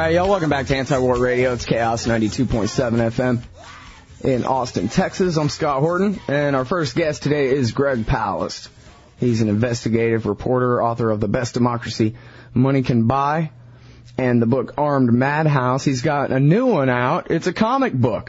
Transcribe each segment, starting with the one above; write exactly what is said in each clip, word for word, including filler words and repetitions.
right, y'all, welcome back to Anti-War Radio. It's Chaos ninety-two point seven F M in Austin, Texas. I'm Scott Horton, and our first guest today is Greg Palast. He's an investigative reporter, author of The Best Democracy Money Can Buy, and the book Armed Madhouse. He's got a new one out. It's a comic book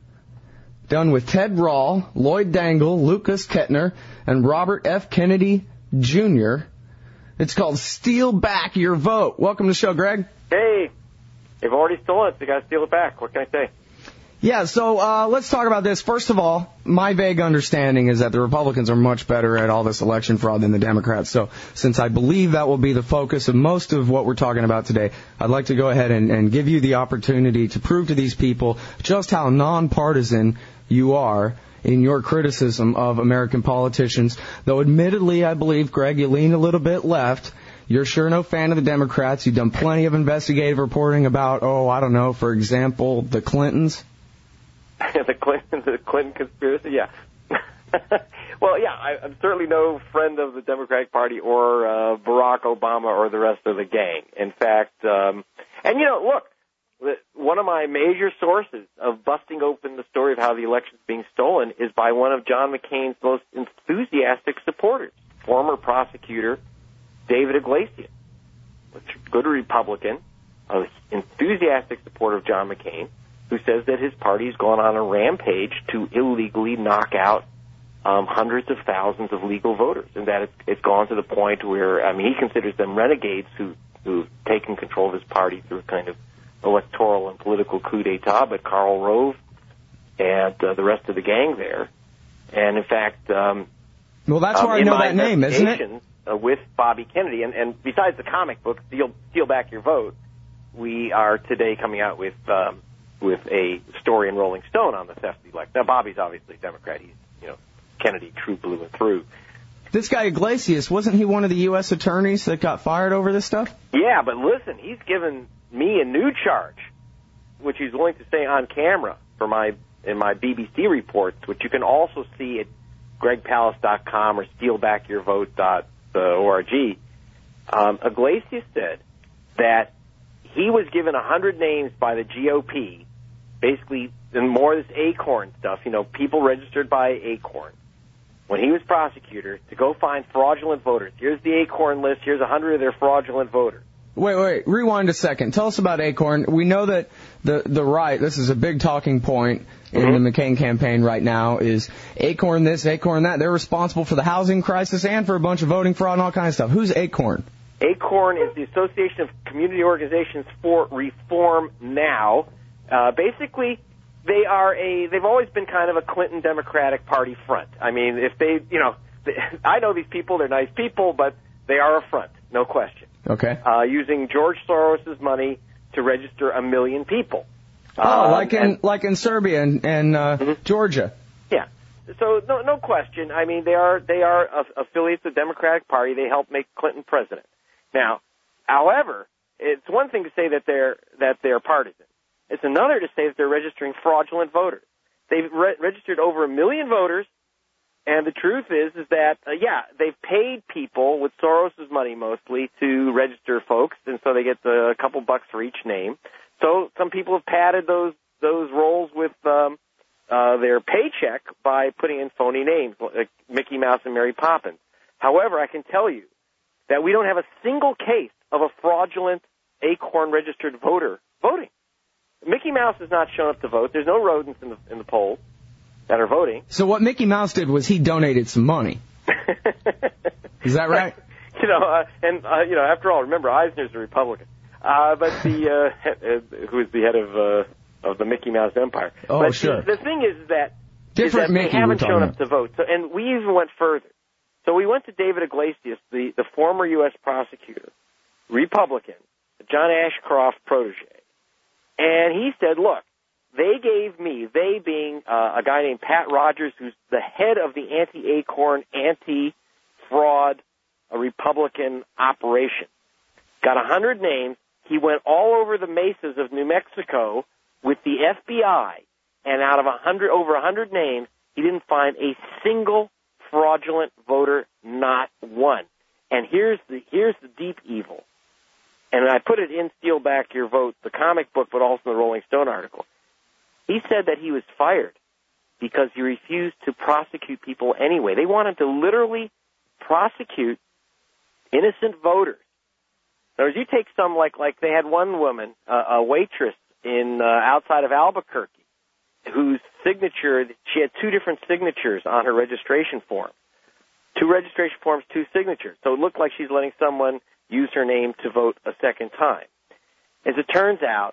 done with Ted Rall, Lloyd Dangle, Lucas Kettner, and Robert F. Kennedy Junior It's called Steal Back Your Vote. Welcome to the show, Greg. Hey, they've already stolen it, so you got to steal it back. What can I say? Yeah, so uh, let's talk about this. First of all, my vague understanding is that the Republicans are much better at all this election fraud than the Democrats. So since I believe that will be the focus of most of what we're talking about today, I'd like to go ahead and, and give you the opportunity to prove to these people just how nonpartisan you are in your criticism of American politicians. Though admittedly, I believe, Greg, you lean a little bit left. You're sure no fan of the Democrats. You've done plenty of investigative reporting about, oh, I don't know, for example, the Clintons. the Clinton, the Clinton conspiracy, yeah. Well, yeah, I, I'm certainly no friend of the Democratic Party or uh, Barack Obama or the rest of the gang. In fact, um, and you know, look, the, one of my major sources of busting open the story of how the election's being stolen is by one of John McCain's most enthusiastic supporters, former prosecutor David Iglesias, a good Republican, an enthusiastic supporter of John McCain, who says that his party's gone on a rampage to illegally knock out um, hundreds of thousands of legal voters, and that it's, it's gone to the point where, I mean, he considers them renegades who, who've taken control of his party through a kind of electoral and political coup d'etat, but Karl Rove and uh, the rest of the gang there. And, in fact... Um, well, that's where um, I know that name, isn't it? Uh, with Bobby Kennedy, and, and besides the comic book, Steal, Steal Back Your Vote, we are today coming out with um, with a story in Rolling Stone on the theft of the election. Now, Bobby's obviously a Democrat. He's, you know, Kennedy true blue and through. This guy Iglesias, wasn't he one of the U S attorneys that got fired over this stuff? Yeah, but listen, he's given me a new charge, which he's willing to say on camera for my in my B B C reports, which you can also see at greg palast dot com or steal back your vote dot org. Um, Iglesias said that he was given one hundred names by the G O P, basically, and more of this Acorn stuff, you know, people registered by Acorn, when he was prosecutor, to go find fraudulent voters. Here's the Acorn list. Here's one hundred of their fraudulent voters. Wait, wait, rewind a second. Tell us about Acorn. We know that the the right, this is a big talking point in mm-hmm. the McCain campaign right now, is Acorn this, Acorn that. They're responsible for the housing crisis and for a bunch of voting fraud and all kinds of stuff. Who's Acorn? Acorn is the Association of Community Organizations for Reform Now. Uh, basically, they are a, they've always been kind of a Clinton Democratic Party front. I mean, if they, you know, they, I know these people, they're nice people, but they are a front, no question. Okay. Uh, using George Soros' money to register a million people. Oh, um, like in and, like in Serbia and, and uh, mm-hmm. Georgia. Yeah. So no no question. I mean, they are they are affiliates of the Democratic Party. They help make Clinton president. Now, however, it's one thing to say that they're that they're partisan. It's another to say that they're registering fraudulent voters. They've re- registered over a million voters. And the truth is, is that, uh, yeah, they've paid people with Soros' money mostly to register folks, and so they get uh, a couple bucks for each name. So some people have padded those those rolls with um, uh, their paycheck by putting in phony names, like Mickey Mouse and Mary Poppins. However, I can tell you that we don't have a single case of a fraudulent Acorn-registered voter voting. Mickey Mouse has not shown up to vote. There's no rodents in the in the polls that are voting. So what Mickey Mouse did was he donated some money. Is that right? You know, uh, and uh, you know, after all, remember Eisner's a Republican, uh, but the uh, who is the head of uh, of the Mickey Mouse empire. Oh, but sure. The, the thing is that different is that Mickey they haven't shown about. up to vote. So, and we even went further. So we went to David Iglesias, the the former U S prosecutor, Republican, John Ashcroft protege, and he said, look. They gave me, they being uh, a guy named Pat Rogers, who's the head of the anti-Acorn, anti-fraud uh, Republican operation, got one hundred names. He went all over the mesas of New Mexico with the F B I, and out of one hundred, over one hundred names, he didn't find a single fraudulent voter, not one. And here's the here's the deep evil. And I put it in Steal Back Your Vote, the comic book, but also in the Rolling Stone article. He said that he was fired because he refused to prosecute people anyway. They wanted to literally prosecute innocent voters. In other words, you take some, like, like they had one woman, uh, a waitress in uh, outside of Albuquerque, whose signature, she had two different signatures on her registration form. Two registration forms, two signatures. So it looked like she's letting someone use her name to vote a second time. As it turns out,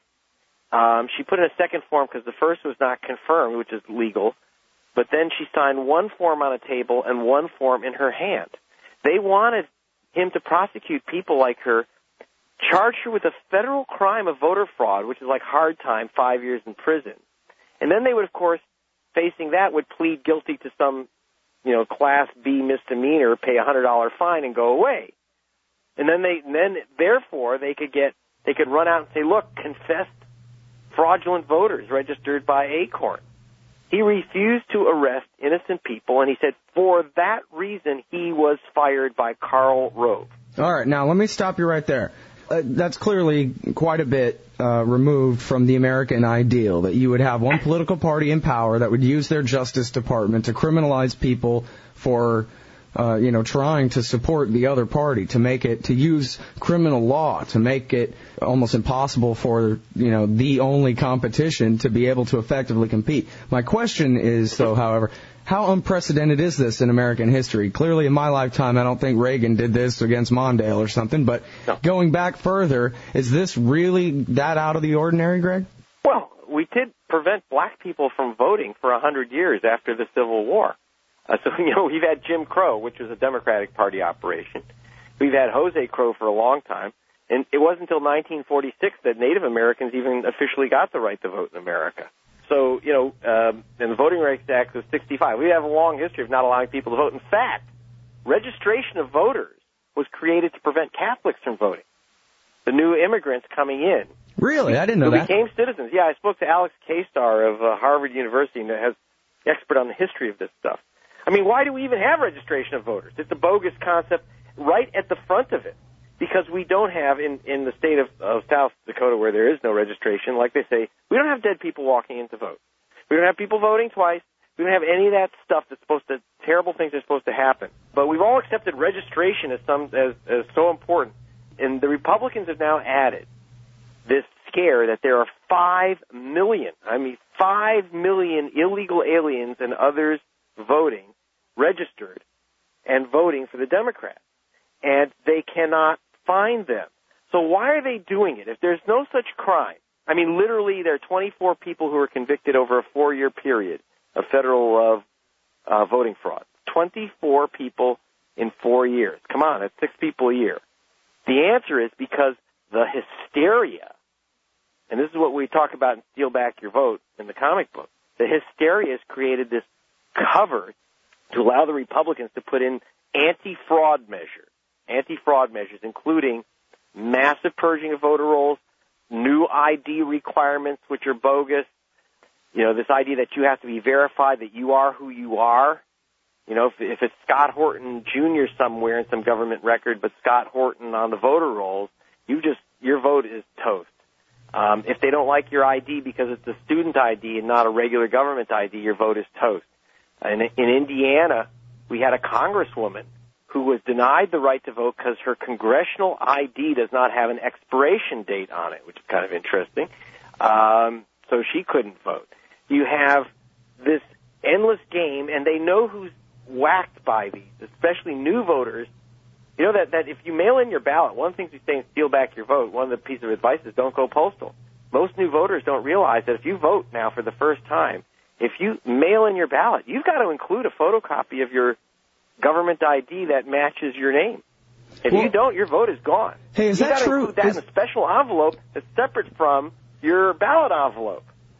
um, she put in a second form because the first was not confirmed, which is legal, but then she signed one form on a table and one form in her hand. They wanted him to prosecute people like her, charge her with a federal crime of voter fraud, which is like hard time, five years in prison. And then they would, of course, facing that, would plead guilty to some, you know, Class B misdemeanor, pay a one hundred dollars fine, and go away. And then they, and then therefore, they could get, they could run out and say, look, confessed fraudulent voters registered by Acorn. He refused to arrest innocent people, and he said for that reason he was fired by Karl Rove. All right, now let me stop you right there. Uh, that's clearly quite a bit uh, removed from the American ideal, that you would have one political party in power that would use their Justice Department to criminalize people for, uh, you know, trying to support the other party, to make it, to use criminal law, to make it almost impossible for, you know, the only competition to be able to effectively compete. My question is, though, however, how unprecedented is this in American history? Clearly, in my lifetime, I don't think Reagan did this against Mondale or something, but no. Going back further, is this really that out of the ordinary, Greg? Well, we did prevent black people from voting for a hundred years after the Civil War. Uh, so, you know, we've had Jim Crow, which was a Democratic Party operation. We've had Jose Crow for a long time. And it wasn't until nineteen forty-six that Native Americans even officially got the right to vote in America. So, you know, um, and the Voting Rights Act was sixty-five. We have a long history of not allowing people to vote. In fact, registration of voters was created to prevent Catholics from voting. The new immigrants coming in. Really? I didn't know who that. became citizens. Yeah, I spoke to Alex K-Star of uh, Harvard University, and has expert on the history of this stuff. I mean, why do we even have registration of voters? It's a bogus concept right at the front of it. Because we don't have, in, in the state of, of South Dakota where there is no registration, like they say, we don't have dead people walking in to vote. We don't have people voting twice. We don't have any of that stuff that's supposed to, terrible things are supposed to happen. But we've all accepted registration as some, as, as so important. And the Republicans have now added this scare that there are five million, I mean five million illegal aliens and others voting, registered, and voting for the Democrats. And they cannot find them. So why are they doing it? If there's no such crime, I mean, literally there are twenty-four people who were convicted over a four-year period of federal uh, uh, voting fraud. twenty-four people in four years. Come on, that's six people a year. The answer is because the hysteria, and this is what we talk about in Steal Back Your Vote in the comic book, the hysteria has created this cover to allow the Republicans to put in anti-fraud measures. Anti-fraud measures, including massive purging of voter rolls, new I D requirements, which are bogus. You know, this idea that you have to be verified that you are who you are. You know, if, if it's Scott Horton Junior somewhere in some government record, but Scott Horton on the voter rolls, you just, your vote is toast. Um, if they don't like your I D because it's a student I D and not a regular government I D, your vote is toast. And in Indiana, we had a congresswoman who was denied the right to vote because her congressional I D does not have an expiration date on it, which is kind of interesting. Um, so she couldn't vote. You have this endless game, and they know who's whacked by these, especially new voters. You know that, that if you mail in your ballot, one of the things we say in Steal Back Your Vote, one of the pieces of advice is don't go postal. Most new voters don't realize that if you vote now for the first time, if you mail in your ballot, you've got to include a photocopy of your government I D that matches your name. If well, you don't, your vote is gone. Hey, is You've that got to true? include that is... in a special envelope that's separate from your ballot envelope.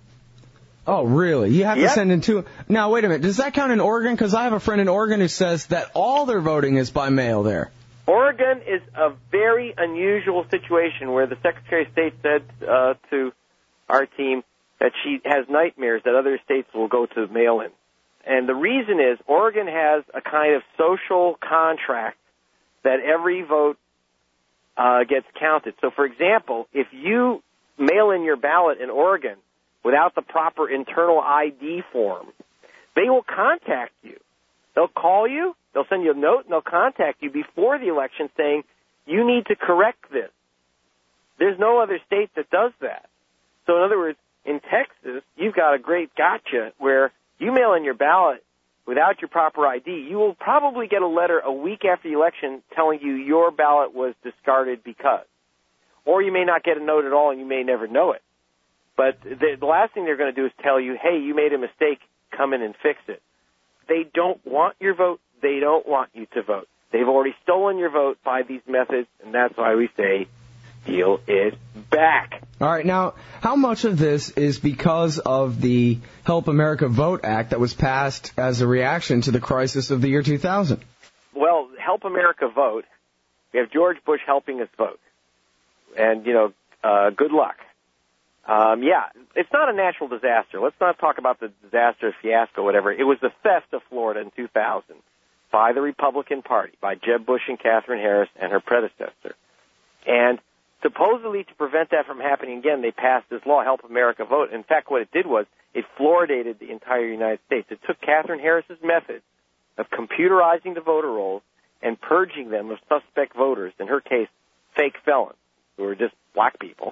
Oh, really? You have yep. to send in two. Now, wait a minute. Does that count in Oregon? Because I have a friend in Oregon who says that all their voting is by mail there. Oregon is a very unusual situation where the Secretary of State said uh, to our team that she has nightmares that other states will go to mail-in. And the reason is Oregon has a kind of social contract that every vote uh, gets counted. So, for example, if you mail in your ballot in Oregon without the proper internal I D form, they will contact you. They'll call you, they'll send you a note, and they'll contact you before the election saying, you need to correct this. There's no other state that does that. So in other words, in Texas, you've got a great gotcha where you mail in your ballot without your proper I D. You will probably get a letter a week after the election telling you your ballot was discarded because. Or you may not get a note at all and you may never know it. But the, the last thing they're going to do is tell you, hey, you made a mistake, come in and fix it. They don't want your vote. They don't want you to vote. They've already stolen your vote by these methods, and that's why we say, steal it back. All right. Now, how much of this is because of the Help America Vote Act that was passed as a reaction to the crisis of the year two thousand? Well, Help America Vote, we have George Bush helping us vote. And, you know, uh, good luck. Um, yeah, it's not a natural disaster. Let's not talk about the disaster, fiasco, whatever. It was the theft of Florida in two thousand by the Republican Party, by Jeb Bush and Katherine Harris and her predecessor. And supposedly to prevent that from happening again, they passed this law, Help America Vote. In fact, what it did was it fluoridated the entire United States. It took Katherine Harris's method of computerizing the voter rolls and purging them of suspect voters, in her case, fake felons, who were just black people,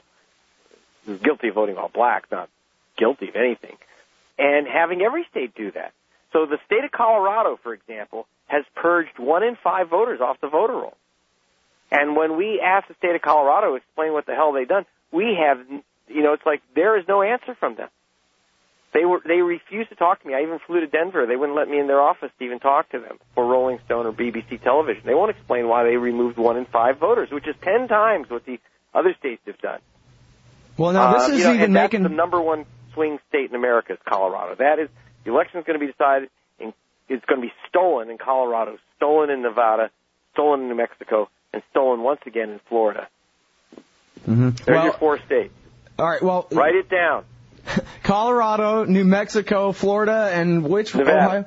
guilty of voting all blacks, not guilty of anything, and having every state do that. So the state of Colorado, for example, has purged one in five voters off the voter roll. And when we ask the state of Colorado to explain what the hell they've done, we have, you know, it's like there is no answer from them. They were they refused to talk to me. I even flew to Denver. They wouldn't let me in their office to even talk to them for Rolling Stone or B B C television. They won't explain why they removed one in five voters, which is ten times what the other states have done. Well, now this uh, is you know, even and making that's the number one swing state in America is Colorado. That is, the election is going to be decided. In, it's going to be stolen in Colorado, stolen in Nevada, stolen in New Mexico, and stolen once again in Florida. Mm-hmm. There's well, your four states. All right. Well, write it down. Colorado, New Mexico, Florida, and which Nevada. Ohio?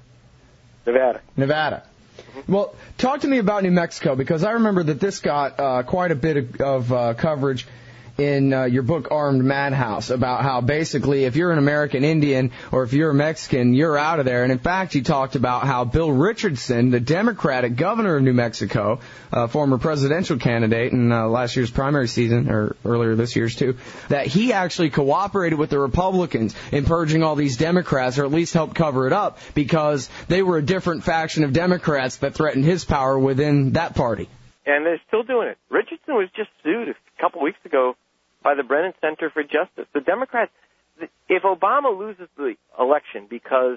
Nevada. Nevada. Well, talk to me about New Mexico, because I remember that this got uh, quite a bit of, of uh, coverage in uh, your book Armed Madhouse, about how basically if you're an American Indian or if you're a Mexican, you're out of there. And in fact, you talked about how Bill Richardson, the Democratic governor of New Mexico, uh, former presidential candidate in uh, last year's primary season, or earlier this year's too, that he actually cooperated with the Republicans in purging all these Democrats, or at least helped cover it up, because they were a different faction of Democrats that threatened his power within that party. And they're still doing it. Richardson was just sued a couple weeks ago by the Brennan Center for Justice. The Democrats, if Obama loses the election because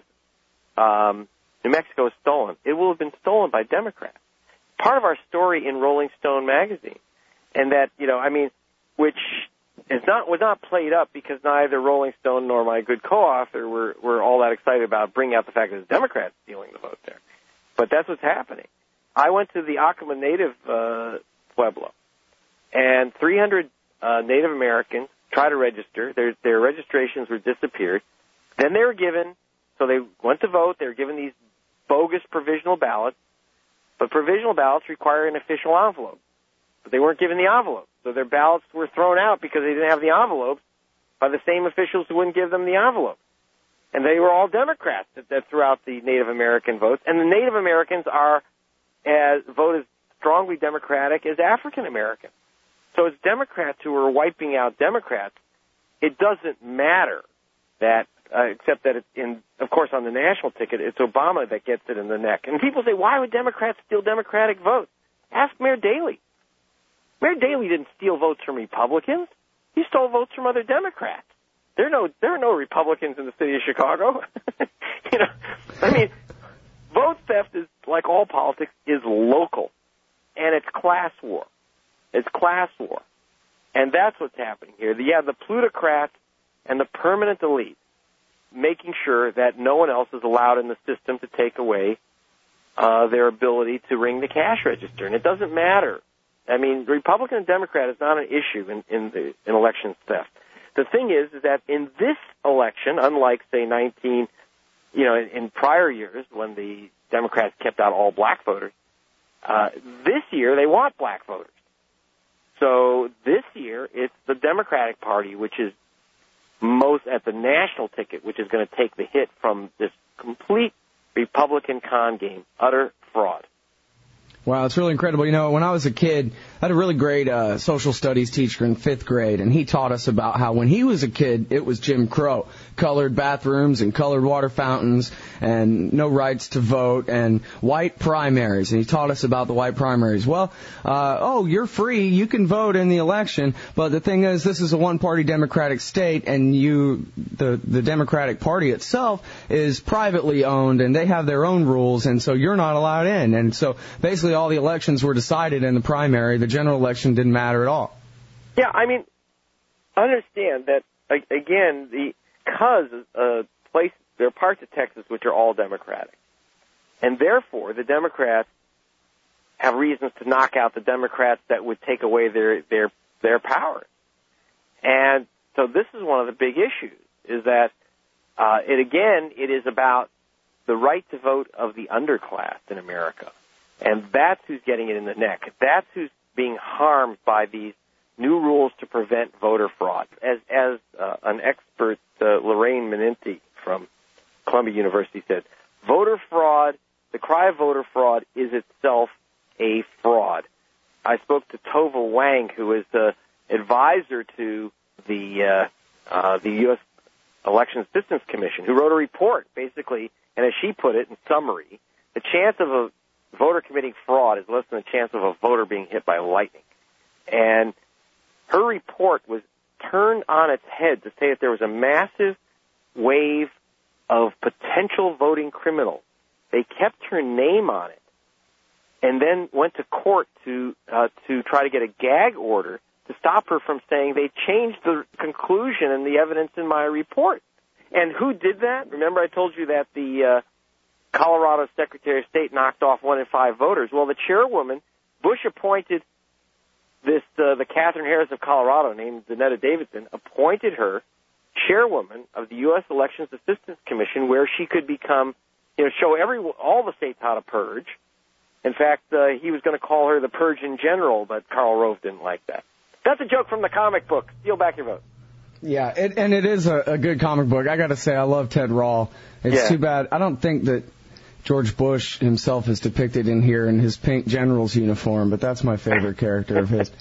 um, New Mexico is stolen, it will have been stolen by Democrats. Part of our story in Rolling Stone magazine, and that, you know, I mean, which is not was not played up because neither Rolling Stone nor my good co-author were, were all that excited about bringing out the fact that the Democrats stealing the vote there. But that's what's happening. I went to the Acoma Native uh, Pueblo, and three hundred uh, Native Americans tried to register. Their, their registrations were disappeared. Then they were given, so they went to vote. They were given these bogus provisional ballots, but provisional ballots require an official envelope. But they weren't given the envelope, so their ballots were thrown out because they didn't have the envelopes by the same officials who wouldn't give them the envelope. And they were all Democrats that, that threw out the Native American votes. And the Native Americans are as vote as strongly Democratic as African Americans. So it's Democrats who are wiping out Democrats. It doesn't matter that, uh, except that it's in, of course, on the national ticket, it's Obama that gets it in the neck. And people say, why would Democrats steal Democratic votes? Ask Mayor Daley. Mayor Daley didn't steal votes from Republicans. He stole votes from other Democrats. There are no, there are no Republicans in the city of Chicago. you know, I mean, vote theft is, like all politics, is local, and it's class war. It's class war, and that's what's happening here. You have the plutocrats and the permanent elite making sure that no one else is allowed in the system to take away uh, their ability to ring the cash register, and it doesn't matter. I mean, Republican and Democrat is not an issue in, in, the, in election theft. The thing is, is that in this election, unlike, say, nineteen, you know, in, in prior years when the Democrats kept out all black voters, uh, this year they want black voters. So this year, it's the Democratic Party, which is most at the national ticket, which is going to take the hit from this complete Republican con game, utter fraud. Wow, it's really incredible. You know, when I was a kid, I had a really great uh, social studies teacher in fifth grade, and he taught us about how when he was a kid, it was Jim Crow. Colored bathrooms and colored water fountains and no rights to vote and white primaries. And he taught us about the white primaries. Well, uh, oh, you're free. You can vote in the election. But the thing is, this is a one-party Democratic state, and you, the, the Democratic Party itself is privately owned, and they have their own rules, and so you're not allowed in. And so basically all the elections were decided in the primary. The general election didn't matter at all. Yeah, I mean, understand that, again, the because uh, place, there are parts of Texas which are all Democratic. And therefore, the Democrats have reasons to knock out the Democrats that would take away their, their, their power. And so this is one of the big issues, is that, uh, it again, it is about the right to vote of the underclass in America. And that's who's getting it in the neck. That's who's being harmed by these new rules to prevent voter fraud. As as uh, an expert, uh, Lorraine Menenti from Columbia University said, voter fraud, the cry of voter fraud is itself a fraud. I spoke to Tova Wang, who is the advisor to the uh, uh, the U S Election Assistance Commission, who wrote a report, basically, and as she put it in summary, the chance of a voter committing fraud is less than the chance of a voter being hit by lightning. And her report was turned on its head to say that there was a massive wave of potential voting criminals. They kept her name on it and then went to court to uh, to try to get a gag order to stop her from saying they changed the conclusion and the evidence in my report. And who did that? Remember I told you that the uh, Colorado Secretary of State knocked off one in five voters. Well, the chairwoman, Bush appointed this, uh, the Catherine Harris of Colorado, named Danetta Davidson, appointed her chairwoman of the U S Elections Assistance Commission, where she could become, you know, show every all the states how to purge. In fact, uh, he was going to call her the Purgeon General, but Karl Rove didn't like that. That's a joke from the comic book. Steal back your vote. Yeah, it, and it is a, a good comic book. I got to say, I love Ted Rall. It's yeah. too bad. I don't think that George Bush himself is depicted in here in his pink general's uniform, but that's my favorite character of his.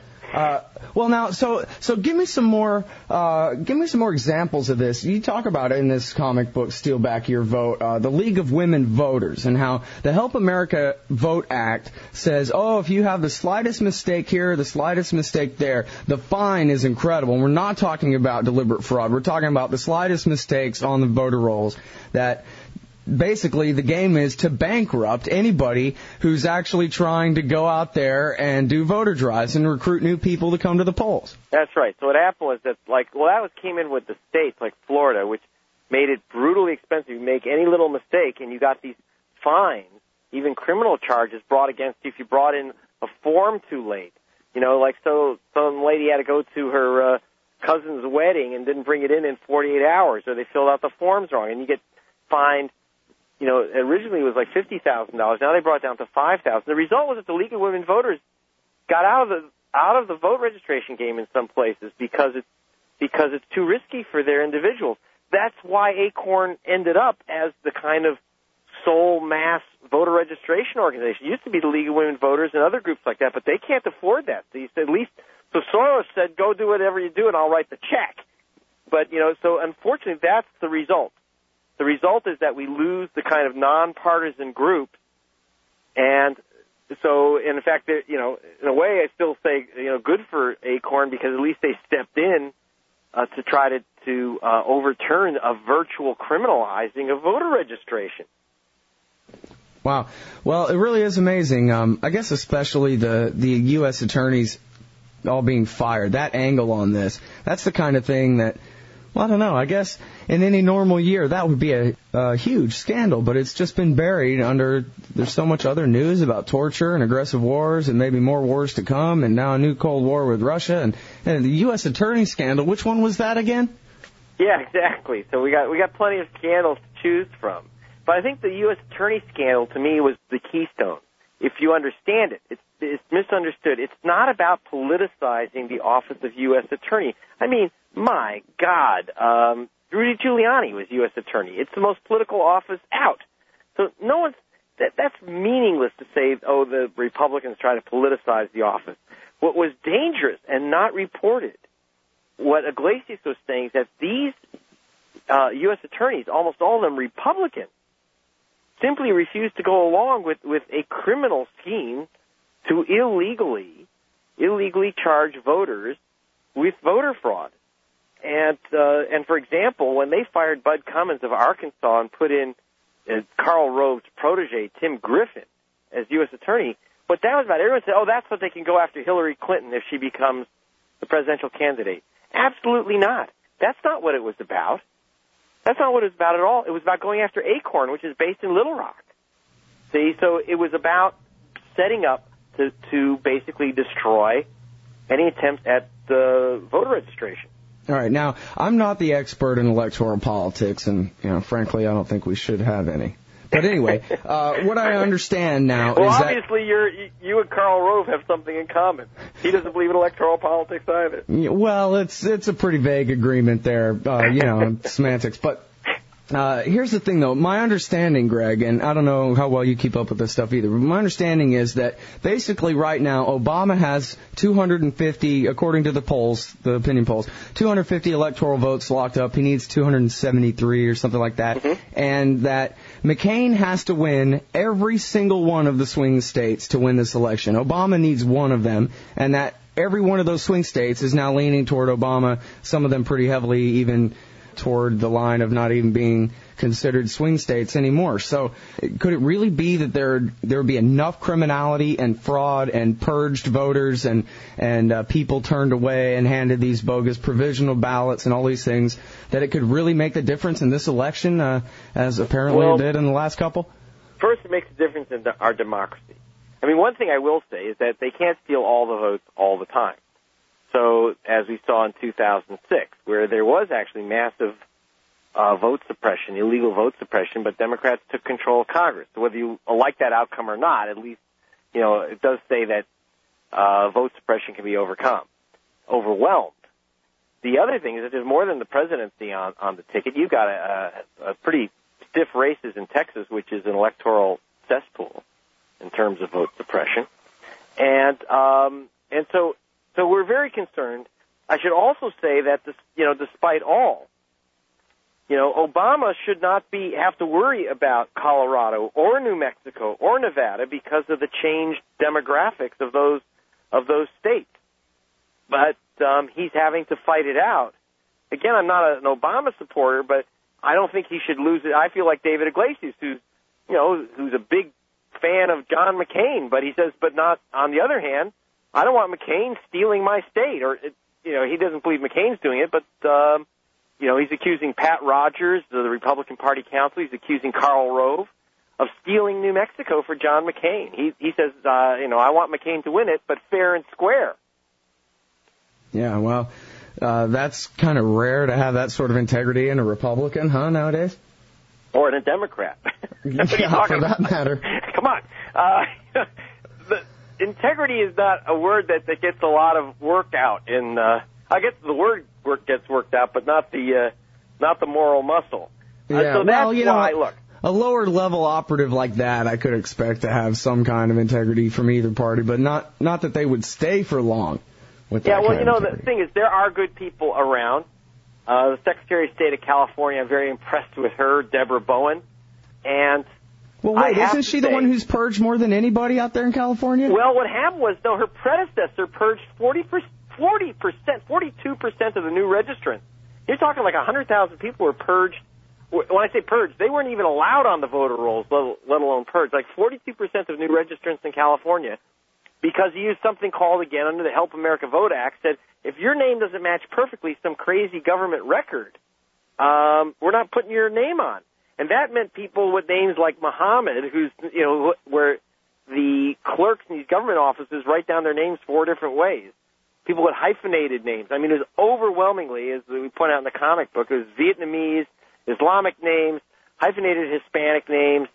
Uh, well, now, so so give me some more uh, give me some more examples of this. You talk about it in this comic book, Steal Back Your Vote, uh, the League of Women Voters, and how the Help America Vote Act says, oh, if you have the slightest mistake here, the slightest mistake there, the fine is incredible. And we're not talking about deliberate fraud. We're talking about the slightest mistakes on the voter rolls that. Basically, the game is to bankrupt anybody who's actually trying to go out there and do voter drives and recruit new people to come to the polls. That's right. So what happened was that, like, well, that was came in with the states, like Florida, which made it brutally expensive. You make any little mistake, and you got these fines, even criminal charges brought against you if you brought in a form too late. You know, like, so some lady had to go to her uh, cousin's wedding and didn't bring it in in forty-eight hours, or they filled out the forms wrong, and you get fined. You know, originally it was like fifty thousand dollars. Now they brought it down to five thousand dollars. The result was that the League of Women Voters got out of the out of the vote registration game in some places because it's because it's too risky for their individuals. That's why ACORN ended up as the kind of sole mass voter registration organization. It used to be the League of Women Voters and other groups like that, but they can't afford that. So you said, at least, so Soros said, go do whatever you do and I'll write the check. But, you know, so unfortunately that's the result. The result is that we lose the kind of nonpartisan group, and so, in fact, you know, in a way, I still say, you know, good for ACORN because at least they stepped in uh, to try to to uh, overturn a virtual criminalizing of voter registration. Wow. Well, it really is amazing. Um, I guess especially the the U S attorneys all being fired. That angle on this. That's the kind of thing that. Well, I don't know. I guess in any normal year that would be a, a huge scandal, but it's just been buried under. There's so much other news about torture and aggressive wars, and maybe more wars to come, and now a new Cold War with Russia and, and the U S attorney scandal. Which one was that again? Yeah, exactly. So we got we got plenty of scandals to choose from, but I think the U S attorney scandal to me was the keystone. if you understand it. It's, it's misunderstood. It's not about politicizing the office of U S Attorney. I mean, my God, um, Rudy Giuliani was U S Attorney. It's the most political office out. So no one's, that, that's meaningless to say, oh, the Republicans try to politicize the office. What was dangerous and not reported, what Iglesias was saying, is that these uh, U S attorneys, almost all of them Republicans, simply refused to go along with, with a criminal scheme to illegally, illegally charge voters with voter fraud. And, uh, and for example, when they fired Bud Cummins of Arkansas and put in uh, Karl Rove's protege, Tim Griffin, as U S attorney, what that was about, everyone said, oh, that's what they can go after Hillary Clinton if she becomes the presidential candidate. Absolutely not. That's not what it was about. That's not what it was about at all. It was about going after Acorn, which is based in Little Rock. See, so it was about setting up to, to basically destroy any attempt at uh, voter registration. All right. Now, I'm not the expert in electoral politics, and, you know, frankly, I don't think we should have any. But anyway, uh, what I understand now well, is that... Well, obviously, you're, you and Karl Rove have something in common. He doesn't believe in electoral politics either. Yeah, well, it's it's a pretty vague agreement there, uh, you know, semantics. But uh, here's the thing, though. My understanding, Greg, and I don't know how well you keep up with this stuff either, but my understanding is that basically right now Obama has two hundred fifty, according to the polls, the opinion polls, two hundred fifty electoral votes locked up. He needs two hundred seventy-three or something like that. Mm-hmm. And that McCain has to win every single one of the swing states to win this election. Obama needs one of them, and that every one of those swing states is now leaning toward Obama, some of them pretty heavily even toward the line of not even being considered swing states anymore. So could it really be that there there would be enough criminality and fraud and purged voters and and uh, people turned away and handed these bogus provisional ballots and all these things that it could really make the difference in this election, uh, as apparently well, it did in the last couple? First, it makes a difference in the, our democracy. I mean, one thing I will say is that they can't steal all the votes all the time. So, as we saw in two thousand six, where there was actually massive uh, vote suppression, illegal vote suppression, but Democrats took control of Congress. So whether you like that outcome or not, at least, you know, it does say that uh, vote suppression can be overcome, overwhelmed. The other thing is that there's more than the presidency on, on the ticket. You've got a, a, a pretty stiff races in Texas, which is an electoral cesspool in terms of vote suppression. And um, and so so we're very concerned. I should also say that, this, you know, despite all, you know, Obama should not be have to worry about Colorado or New Mexico or Nevada because of the changed demographics of those of those states. But um, he's having to fight it out. Again, I'm not an Obama supporter, but I don't think he should lose it. I feel like David Iglesias, who's you know who's a big fan of John McCain, but he says, but not on the other hand, I don't want McCain stealing my state, or you know he doesn't believe McCain's doing it, but um, you know he's accusing Pat Rogers, the Republican Party counsel, he's accusing Karl Rove of stealing New Mexico for John McCain. He he says, uh, you know, I want McCain to win it, but fair and square. Yeah, well, uh, that's kind of rare to have that sort of integrity in a Republican, huh, nowadays? Or in a Democrat. Yeah, for that matter. Come on. Uh, the integrity is not a word that, that gets a lot of work out in, uh, I guess the word work gets worked out, but not the, uh, not the moral muscle. Yeah, uh, so that's well, you why, know, look. A lower level operative like that, I could expect to have some kind of integrity from either party, but not, not that they would stay for long. With yeah, well, kind you know, of the thing is, there are good people around. Uh, the Secretary of State of California, I'm very impressed with her, Deborah Bowen. And well, wait, I isn't she say, the one who's purged more than anybody out there in California? Well, what happened was, though, her predecessor purged forty percent, forty percent, forty-two percent of the new registrants. You're talking like one hundred thousand people were purged. When I say purged, they weren't even allowed on the voter rolls, let alone purged. Like forty-two percent of new registrants in California, because he used something called, again, under the Help America Vote Act, said, if your name doesn't match perfectly some crazy government record, um, we're not putting your name on. And that meant people with names like Muhammad, who's, you know, where the clerks in these government offices write down their names four different ways. People with hyphenated names. I mean, it was overwhelmingly, as we point out in the comic book, it was Vietnamese, Islamic names, hyphenated Hispanic names,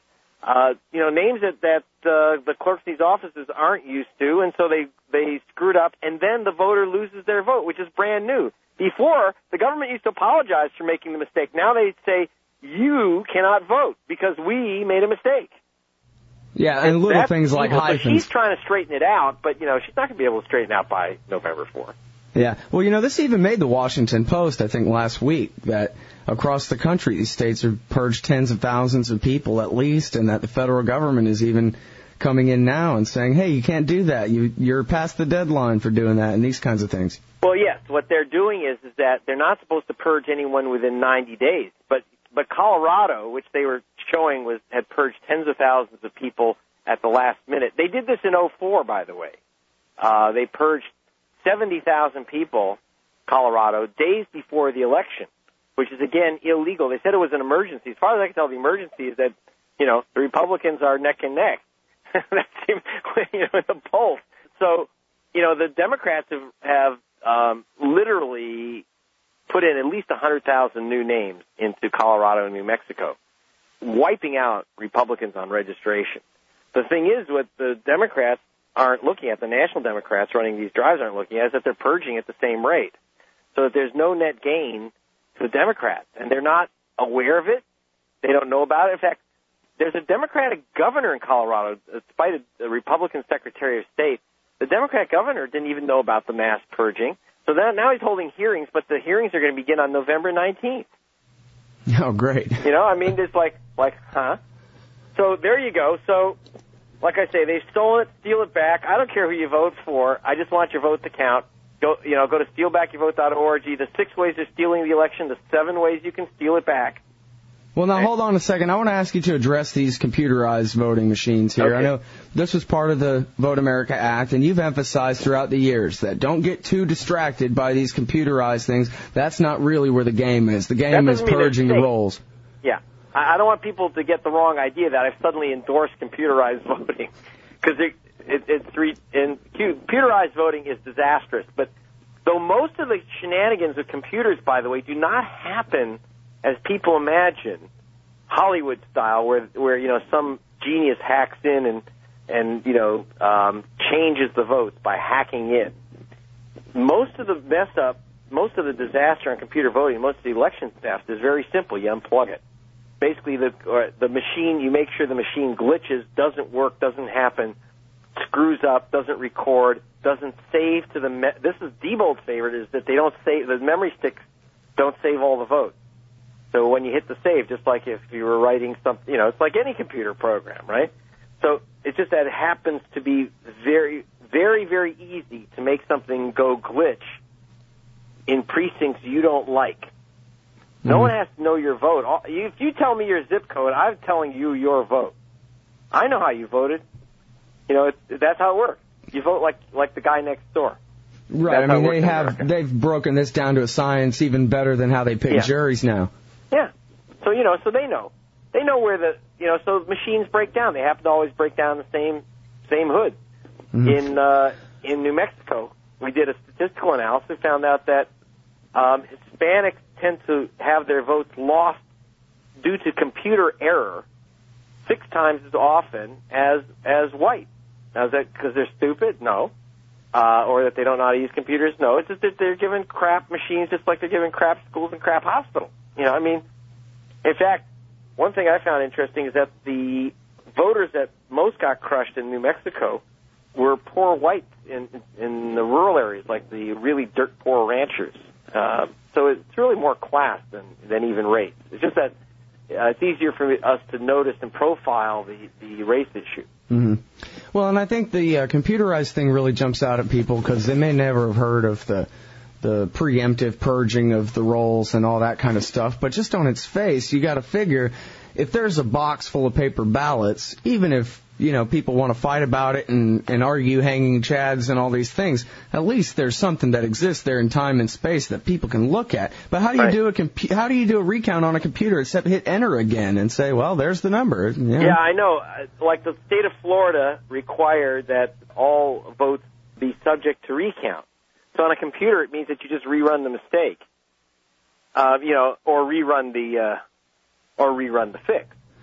uh, you know, names that, that uh, the clerks in these offices aren't used to, and so they, they screwed up, and then the voter loses their vote, which is brand new. Before, the government used to apologize for making the mistake. Now they say, you cannot vote because we made a mistake. Yeah, and, and little things like evil. hyphens. So she's trying to straighten it out, but, you know, she's not going to be able to straighten it out by November fourth. Yeah. Well, you know, this even made the Washington Post, I think, last week, that across the country these states have purged tens of thousands of people at least, and that the federal government is even coming in now and saying, hey, you can't do that. You, you're past the deadline for doing that, and these kinds of things. Well, yes. What they're doing is, is that they're not supposed to purge anyone within ninety days, but but Colorado, which they were showing was had purged tens of thousands of people at the last minute. They did this in oh four, by the way. Uh, they purged seventy thousand people, Colorado, days before the election, which is, again, illegal. They said it was an emergency. As far as I can tell, the emergency is that, you know, the Republicans are neck and neck. That's, you know, in the polls. So, you know, the Democrats have, have um, literally put in at least one hundred thousand new names into Colorado and New Mexico, wiping out Republicans on registration. The thing is, what the Democrats aren't looking at, the national Democrats running these drives aren't looking at, is that they're purging at the same rate, so that there's no net gain to the Democrats. And they're not aware of it. They don't know about it. In fact, there's a Democratic governor in Colorado, despite a, a Republican Secretary of State. The Democratic governor didn't even know about the mass purging. So that, now he's holding hearings, but the hearings are going to begin on November nineteenth. Oh, great. You know, I mean, it's like, like, huh? So there you go. So, like I say, they've stolen it, steal it back. I don't care who you vote for. I just want your vote to count. Go, you know, go to steal back your vote dot org. The six ways of stealing the election, the seven ways you can steal it back. Well, now, hold on a second. I want to ask you to address these computerized voting machines here. Okay. I know this was part of the Vote America Act, and you've emphasized throughout the years that don't get too distracted by these computerized things. That's not really where the game is. The game is purging the rolls. Yeah. I don't want people to get the wrong idea that I've suddenly endorsed computerized voting, because it, it, it's re, and computerized voting is disastrous. But though most of the shenanigans with computers, by the way, do not happen as people imagine, Hollywood style, where where you know some genius hacks in and and you know um, changes the votes by hacking in. Most of the mess up, most of the disaster on computer voting, most of the election theft is very simple. You unplug it. Basically, the or the machine, you make sure the machine glitches, doesn't work, doesn't happen, screws up, doesn't record, doesn't save to the. Me- this is Diebold's favorite, is that they don't save, the memory sticks don't save all the votes. So when you hit the save, just like if you were writing something, you know, it's like any computer program, right? So it's just that it happens to be very, very, very easy to make something go glitch in precincts you don't like. No one has to know your vote. If you tell me your zip code, I'm telling you your vote. I know how you voted. You know, it's, that's how it works. You vote like like the guy next door. Right. That's I mean, they have they've broken this down to a science even better than how they pick yeah. juries now. Yeah. So you know, so they know. They know where the you know. So machines break down. They happen to always break down the same same hood. Mm-hmm. In uh, in New Mexico, we did a statistical analysis. Found out that um, Hispanics tend to have their votes lost due to computer error six times as often as as white. Now, is that because they're stupid? No. Uh, or that they don't know how to use computers? No. It's just that they're given crap machines just like they're given crap schools and crap hospitals. You know, I mean, in fact, one thing I found interesting is that the voters that most got crushed in New Mexico were poor whites in in the rural areas, like the really dirt poor ranchers. Uh, so it's really more class than than even race. It's just that uh, it's easier for us to notice and profile the the race issue. Mm-hmm. Well, and I think the uh, computerized thing really jumps out at people because they may never have heard of the the preemptive purging of the rolls and all that kind of stuff. But just on its face, you got to figure if there's a box full of paper ballots, even if you know people want to fight about it and, and argue hanging chads and all these things, at least there's something that exists there in time and space that people can look at. But how do you right. do a compu- how do you do a recount on a computer except hit enter again and say, well, there's the number? You know? Yeah, I know. Like the state of Florida required that all votes be subject to recount. So on a computer, it means that you just rerun the mistake, uh, you know, or rerun the uh, or rerun the fix.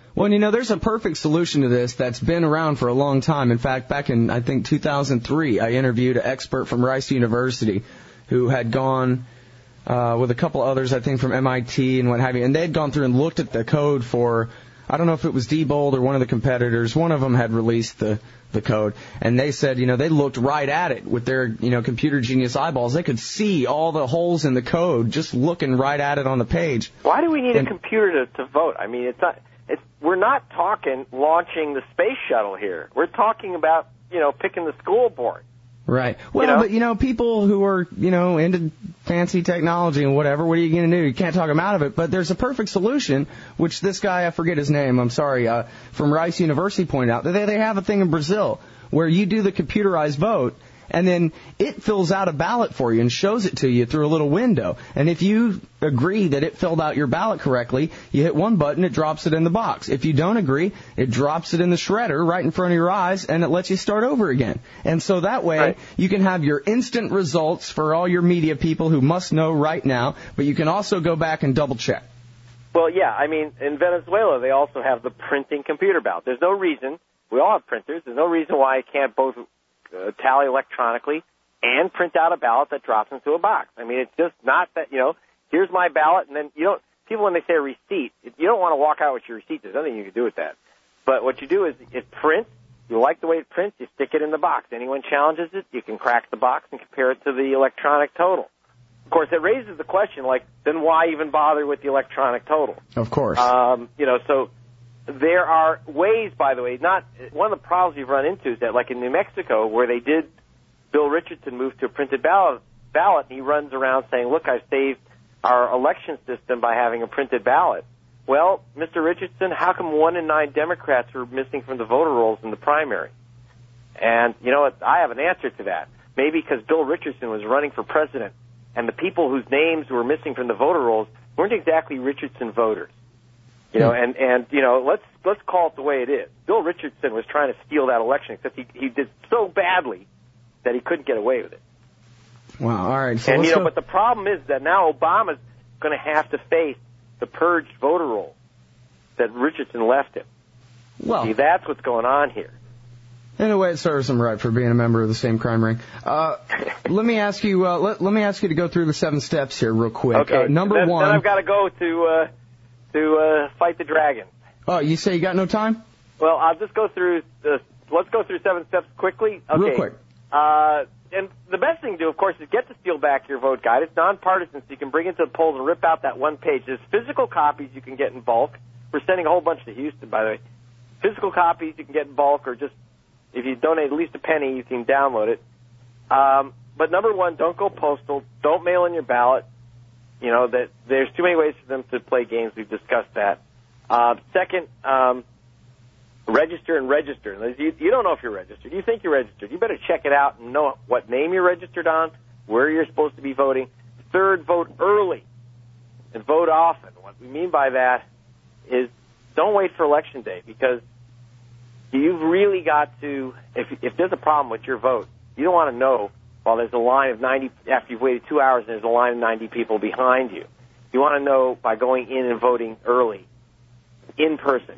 Well, you know, there's a perfect solution to this that's been around for a long time. In fact, back in, I think, two thousand three, I interviewed an expert from Rice University who had gone uh, with a couple others, I think, from M I T and what have you, and they had gone through and looked at the code for, I don't know if it was Diebold or one of the competitors. One of them had released the, the code, and they said, you know, they looked right at it with their, you know, computer genius eyeballs. They could see all the holes in the code just looking right at it on the page. Why do we need and, a computer to, to vote? I mean, it's not, it's, we're not talking launching the space shuttle here. We're talking about, you know, picking the school board. Right. Well, you know? but, you know, people who are, you know, into fancy technology and whatever, what are you going to do? You can't talk them out of it. But there's a perfect solution, which this guy, I forget his name, I'm sorry, uh, from Rice University pointed out. They, they have a thing in Brazil where you do the computerized vote, and then it fills out a ballot for you and shows it to you through a little window. And if you agree that it filled out your ballot correctly, you hit one button, it drops it in the box. If you don't agree, it drops it in the shredder right in front of your eyes, and it lets you start over again. And so that way, right. you can have your instant results for all your media people who must know right now, but you can also go back and double check. Well, yeah, I mean, in Venezuela, they also have the printing computer ballot. There's no reason, we all have printers, there's no reason why it can't both Uh, tally electronically and print out a ballot that drops into a box. I mean, it's just not that, you know, here's my ballot, and then you don't, people when they say a receipt, you don't want to walk out with your receipt. There's nothing you can do with that. But what you do is it prints, you like the way it prints, you stick it in the box. Anyone challenges it, you can crack the box and compare it to the electronic total. Of course, it raises the question, like, then why even bother with the electronic total? Of course. Um, you know, so there are ways, by the way, not one of the problems we've run into is that, like in New Mexico, where they did, Bill Richardson moved to a printed ballot, ballot, and he runs around saying, look, I've saved our election system by having a printed ballot. Well, Mister Richardson, how come one in nine Democrats were missing from the voter rolls in the primary? And, you know, I have an answer to that. Maybe because Bill Richardson was running for president, and the people whose names were missing from the voter rolls weren't exactly Richardson voters. You know, and, and, you know, let's, let's call it the way it is. Bill Richardson was trying to steal that election, except he, he did so badly that he couldn't get away with it. Wow, all right. So and, you know, go. but the problem is that now Obama's going to have to face the purged voter roll that Richardson left him. Well, See, that's what's going on here. In a way, it serves him right for being a member of the same crime ring. Uh, let me ask you, uh, let, let me ask you to go through the seven steps here real quick. Okay. Uh, number then, one. Then I've got to go to, uh, to uh, fight the dragon. Oh, you say you got no time? Well, I'll just go through the, let's go through seven steps quickly. Okay. Real quick. Uh, and the best thing to do, of course, is get the Steal Back Your Vote guide. It's nonpartisan, so you can bring it to the polls and rip out that one page. There's physical copies you can get in bulk. We're sending a whole bunch to Houston, by the way. Physical copies you can get in bulk, or just if you donate at least a penny, you can download it. Um, but number one, don't go postal. Don't mail in your ballot. You know, that there's too many ways for them to play games. We've discussed that. Uh, second, um, register and register. You, you don't know if you're registered. You think you're registered. You better check it out and know what name you're registered on, where you're supposed to be voting. Third, vote early and vote often. What we mean by that is don't wait for Election Day, because you've really got to, if, if there's a problem with your vote, you don't want to know while there's a line of ninety, after you've waited two hours and there's a line of ninety people behind you. You want to know by going in and voting early, in person.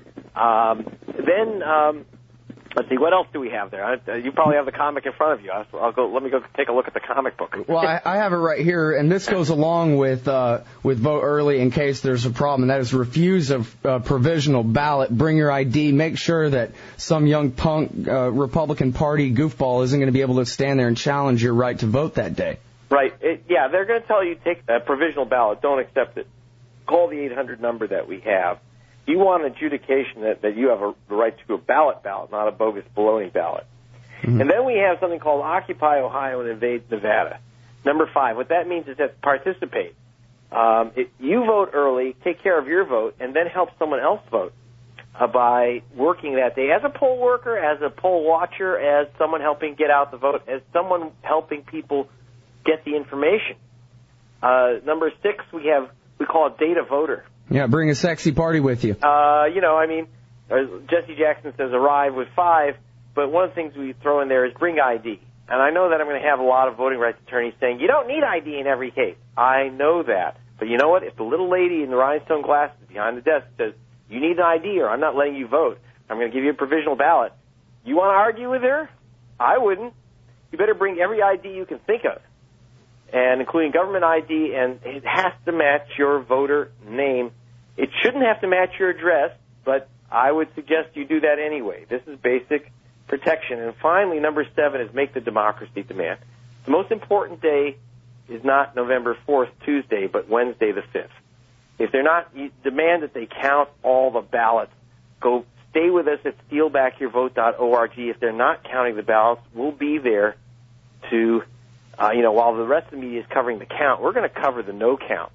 Um, then, um, let's see, what else do we have there? I, you probably have the comic in front of you. I'll, I'll go. Let me go take a look at the comic book. Well, I, I have it right here, and this goes along with uh, with vote early in case there's a problem, and that is refuse a uh, provisional ballot. Bring your I D. Make sure that some young punk uh, Republican Party goofball isn't going to be able to stand there and challenge your right to vote that day. Right. It, yeah, they're going to tell you take a provisional ballot. Don't accept it. Call the eight hundred number that we have. You want adjudication that, that you have a, the right to do a ballot ballot, not a bogus baloney ballot. Mm-hmm. And then we have something called Occupy Ohio and Invade Nevada. Number five, what that means is that participate. Um, it, you vote early, take care of your vote, and then help someone else vote uh, by working that day as a poll worker, as a poll watcher, as someone helping get out the vote, as someone helping people get the information. Uh, number six, we have, we call it Data Voter. Yeah, bring a sexy party with you. Uh, you know, I mean, Jesse Jackson says arrive with five, but one of the things we throw in there is bring I D. And I know that I'm going to have a lot of voting rights attorneys saying, you don't need I D in every case. I know that. But you know what? If the little lady in the rhinestone glasses behind the desk says, You need an I D or I'm not letting you vote. I'm going to give you a provisional ballot. You want to argue with her? I wouldn't. You better bring every I D you can think of, and including government I D, and it has to match your voter name. It shouldn't have to match your address, but I would suggest you do that anyway. This is basic protection. And finally, number seven is make the democracy demand. The most important day is not November fourth, Tuesday, but Wednesday the fifth. If they're not, you demand that they count all the ballots. Go stay with us at steal back your vote dot org. If they're not counting the ballots, we'll be there to, uh, you know, while the rest of the media is covering the count, we're going to cover the no count.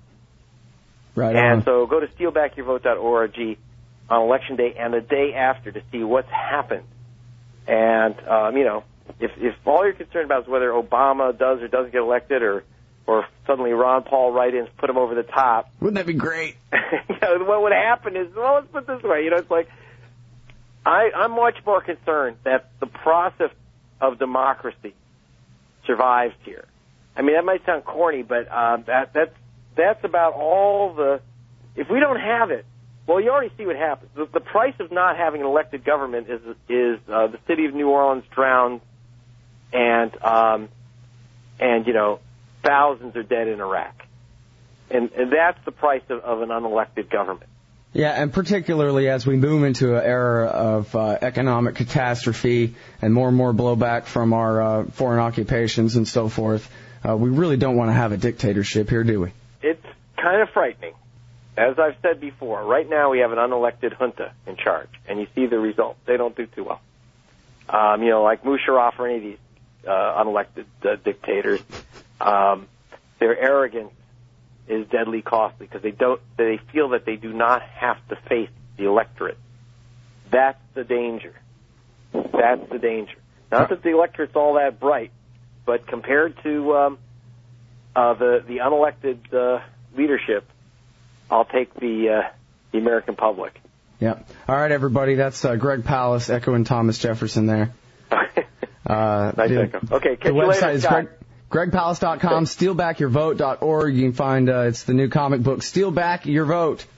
Right and on. so go to steal back your vote dot org on Election Day and the day after to see what's happened. And, um, you know, if, if all you're concerned about is whether Obama does or doesn't get elected, or or suddenly Ron Paul write-ins put him over the top. Wouldn't that be great? You know, what would happen is, well, let's put it this way. You know, it's like, I, I'm much more concerned that the process of democracy survives here. I mean, that might sound corny, but uh, that that's that's about all the. If we don't have it, well, you already see what happens. The, the price of not having an elected government is is uh, the city of New Orleans drowned, and um, and you know, thousands are dead in Iraq, and and that's the price of, of an unelected government. Yeah, and particularly as we move into an era of uh, economic catastrophe and more and more blowback from our uh, foreign occupations and so forth, uh, we really don't want to have a dictatorship here, do we? It's kind of frightening. As I've said before, right now we have an unelected junta in charge, and you see the results. They don't do too well. Um, you know, like Musharraf or any of these uh, unelected uh, dictators, um, their arrogance is deadly costly because they don't. They feel that they do not have to face the electorate. That's the danger. That's the danger. Not that the electorate's all that bright, but compared to um, uh, the the unelected uh, leadership, I'll take the uh, the American public. Yeah. All right, everybody. That's uh, Greg Palast echoing Thomas Jefferson there. Uh, nice the, echo. Okay, catch the you website later, is Scott. Greg, greg palast dot com, steal back your vote dot org. You can find uh, it's the new comic book, Steal Back Your Vote.